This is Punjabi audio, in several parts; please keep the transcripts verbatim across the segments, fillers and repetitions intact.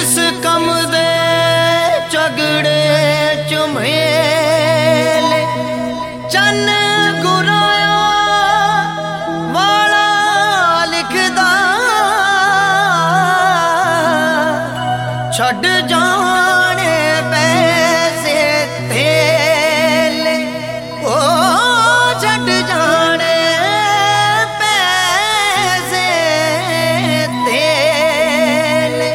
ਜਿਸ ਕੰਮ ਦੇ ਝਗੜੇ ਝੁਮੇਲੇ ਚੰਨ ਗੁਰਾਇਆ ਵਾਲਾ ਲਿਖਦਾ ਛੱਡ ਜਾਣੇ ਪੈਸੇ ਤੇਲੇ ਓ ਛੱਡ ਜਾਣੇ ਪੈਸੇ ਤੇਲੇ।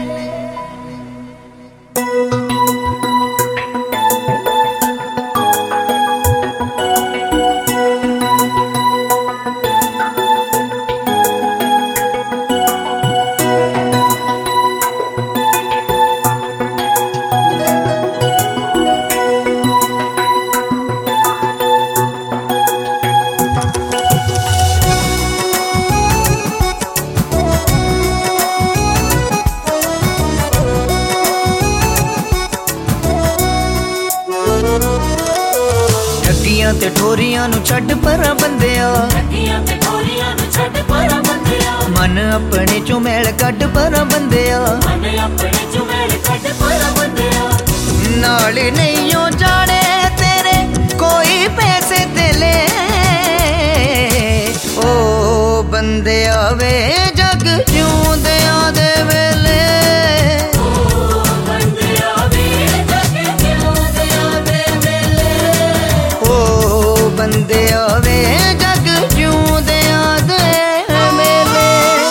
ਠੱਗੀਆਂ ਤੇ ਠੋਰੀਆਂ ਨੂੰ ਛੱਡ ਪਰਾਂ ਬੰਦਿਆ, ਠੱਗੀਆਂ ਤੇ ਠੋਰੀਆਂ ਨੂੰ ਛੱਡ ਪਰਾਂ ਬੰਦਿਆ, ਮਨ ਆਪਣੇ ਚੋਂ ਮੈਲ ਕੱਢ ਪਰਾਂ ਬੰਦਿਆ, ਮਨ ਆਪਣੇ ਚੋਂ ਮੈਲ ਕੱਢ ਪਰਾਂ ਬੰਦਿਆ। ਨਾਲ ਨਹੀਂ ਓ ਜਾਣੇ ਤੇਰੇ ਕੋਈ ਪੈਸੇ ਤੇਲੇ ਓ ਬੰਦਿਆ ਵੇ ਜਗ ਜਿਉਂਦਿਆਂ ਦੇ ਵੇਲੇ ਓ ਬੰਦਿਆ ਵੇ ਜਗ ਜਿਉਂਦਿਆਂ ਦੇ ਵੇਲੇ, ਓ ਬੰਦਿਆ ਵੇ ਜਗ ਜਿਉਂਦਿਆਂ ਦੇ ਵੇਲੇ।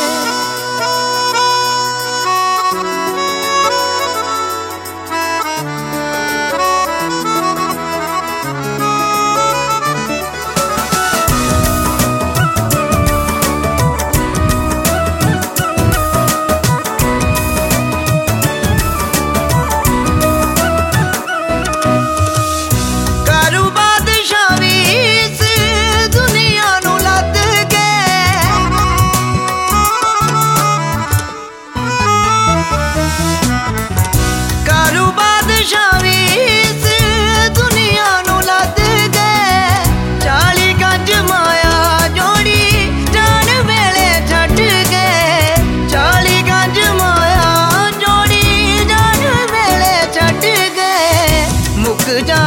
ਕਾਰੂ ਬਾਦਸ਼ਾਹ ਵੀ ਇਸ ਦੁਨੀਆ ਨੂੰ ਲੱਦ ਗਏ, ਕਾਰੂ ਬਾਦਸ਼ਾਹ ਵੀ ਇਸ ਦੁਨੀਆ ਨੂੰ ਲੱਦ ਗਏ। ਚਾਲੀ ਗੰਜ ਮਾਇਆ ਜੋੜੀ ਜਾਨ ਵੇਲੇ ਛੱਡ ਗਏ, ਚਾਲੀ ਗੰਜ ਮਾਇਆ ਜੋੜੀ ਜਾਨ ਵੇਲੇ ਛੱਡ ਗਏ। ਮੁੱਕ ਜਾ